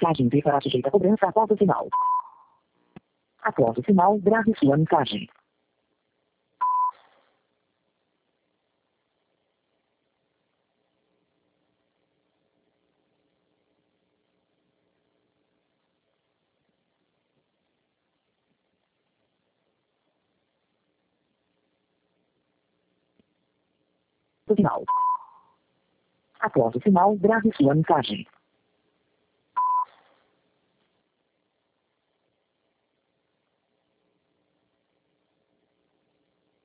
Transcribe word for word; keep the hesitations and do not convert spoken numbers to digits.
mensagem V para sujeita a cobrança após o sinal. Após o sinal, grave sua mensagem. O sinal. Após o sinal, grave sua mensagem.